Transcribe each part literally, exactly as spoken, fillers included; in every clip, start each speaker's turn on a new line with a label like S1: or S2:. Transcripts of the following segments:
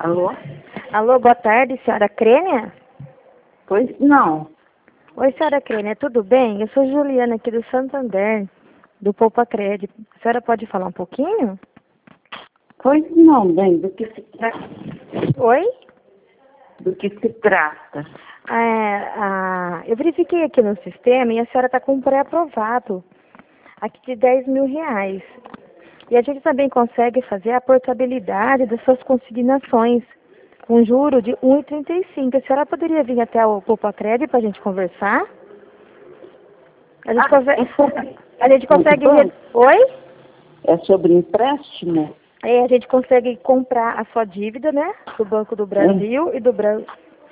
S1: Alô?
S2: Alô, boa tarde, senhora Crênia?
S1: Pois não.
S2: Oi, senhora Crênia, tudo bem? Eu sou Juliana aqui do Santander, do Poupa Crédito. A senhora pode falar um pouquinho?
S1: Pois não, bem, do que se trata?
S2: Oi?
S1: Do que se trata?
S2: É, ah, eu verifiquei aqui no sistema e a senhora está com um pré-aprovado, aqui de dez mil reais. E a gente também consegue fazer a portabilidade das suas consignações, com juro de um vírgula trinta e cinco. A senhora poderia vir até o Poupa Crédito para a gente conversar? A gente
S1: Ah,
S2: consegue...
S1: é sobre...
S2: A gente consegue...
S1: Muito bom.
S2: Oi?
S1: É sobre empréstimo?
S2: É, a gente consegue comprar a sua dívida, né? Do Banco do Brasil e do Bran...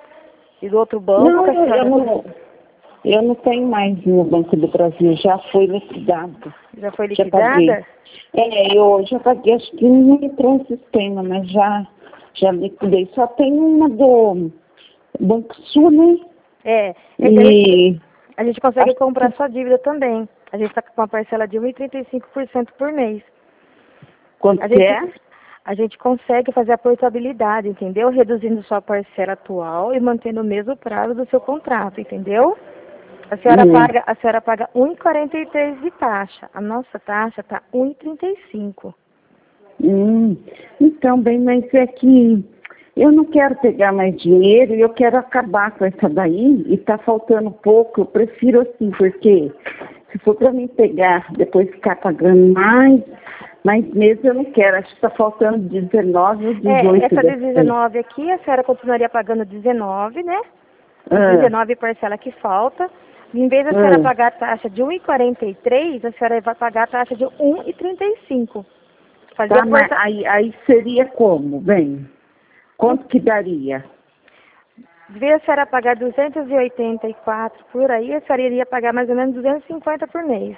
S2: e do outro banco.
S1: Não,
S2: que a senhora...
S1: eu não, eu não tenho mais no Banco do Brasil, já foi liquidado.
S2: Já foi
S1: Já paguei.
S2: liquidada?
S1: É, eu já paguei, acho que não entrou no sistema, mas já, já liquidei. Só tem uma do Banco Sul, né?
S2: É. É que a
S1: E
S2: gente, a gente consegue
S1: acho
S2: comprar a
S1: que-
S2: sua dívida também. A gente está com uma parcela de um vírgula trinta e cinco por cento por mês.
S1: quanto
S2: A
S1: que
S2: gente,
S1: é?
S2: a gente consegue fazer a portabilidade, entendeu? Reduzindo sua parcela atual e mantendo o mesmo prazo do seu contrato, entendeu? A senhora
S1: Hum.
S2: paga, a senhora paga um vírgula quarenta e três de taxa. A nossa taxa está um vírgula trinta e cinco.
S1: Hum, então, bem, mas é que eu não quero pegar mais dinheiro e eu quero acabar com essa daí e tá faltando pouco. Eu prefiro assim, porque se for para mim pegar, depois ficar pagando mais, mais meses, eu não quero. Acho que tá faltando dezenove ou dezoito.
S2: É, essa de
S1: dessa daí.
S2: dezenove aqui, a senhora continuaria pagando dezenove, né?
S1: Ah,
S2: dezenove parcela que falta. Em vez da senhora
S1: ah,
S2: pagar a taxa de um vírgula quarenta e três, a senhora vai pagar a taxa de um vírgula trinta e cinco. Fazia
S1: tá, mas
S2: porta...
S1: aí, aí seria como, bem? Quanto que daria?
S2: Em vez da senhora pagar duzentos e oitenta e quatro por aí, a senhora iria pagar mais ou menos duzentos e cinquenta por mês.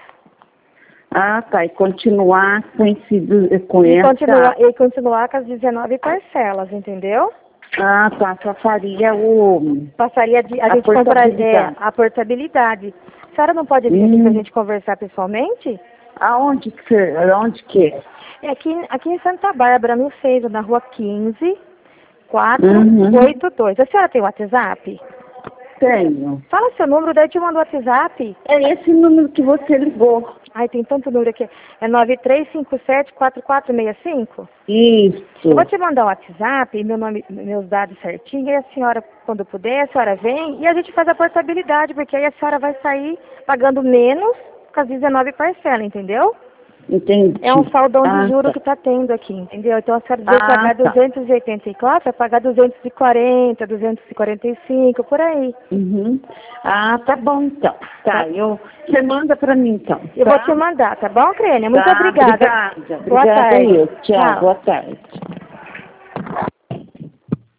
S1: Ah, tá, e continuar com, esse, com
S2: E
S1: essa...
S2: continuar, e continuar com as dezenove parcelas, entendeu?
S1: Ah, tá, só faria o...
S2: Passaria de, a,
S1: a
S2: gente comprar é,
S1: portabilidade.
S2: a portabilidade. A senhora não pode vir aqui para a
S1: Hum,
S2: gente conversar pessoalmente?
S1: aonde que você... Aonde que é?
S2: É aqui, aqui em Santa Bárbara, no Seiva, na rua quinze,
S1: Uhum.
S2: quatrocentos e oitenta e dois. A senhora tem WhatsApp?
S1: Tenho.
S2: Fala seu número, daí eu te mando o WhatsApp.
S1: É esse número que você ligou.
S2: Ai, tem tanto número aqui. É nove três cinco sete quatro quatro seis cinco.
S1: Isso.
S2: Eu vou te mandar o WhatsApp, meu nome, meus dados certinho, e a senhora, quando puder, a senhora vem e a gente faz a portabilidade, porque aí a senhora vai sair pagando menos com as dezenove parcelas, entendeu?
S1: Entendi.
S2: É um saldão de
S1: Ah,
S2: juros
S1: tá.
S2: que está tendo aqui, entendeu? Então a senhora vai
S1: Ah,
S2: pagar
S1: tá.
S2: duzentos e oitenta e quatro, vai pagar duzentos e quarenta, duzentos e quarenta e cinco, por aí.
S1: Uhum. Ah, tá bom, então.
S2: Tá?
S1: Tá, eu... Você manda pra mim, então,
S2: Eu vou te
S1: tá?
S2: mandar, tá bom, Crênia? Muito
S1: Tá,
S2: obrigada.
S1: obrigada.
S2: Boa
S1: Obrigada
S2: tarde.
S1: eu. Tchau,
S2: Tchau.
S1: boa tarde.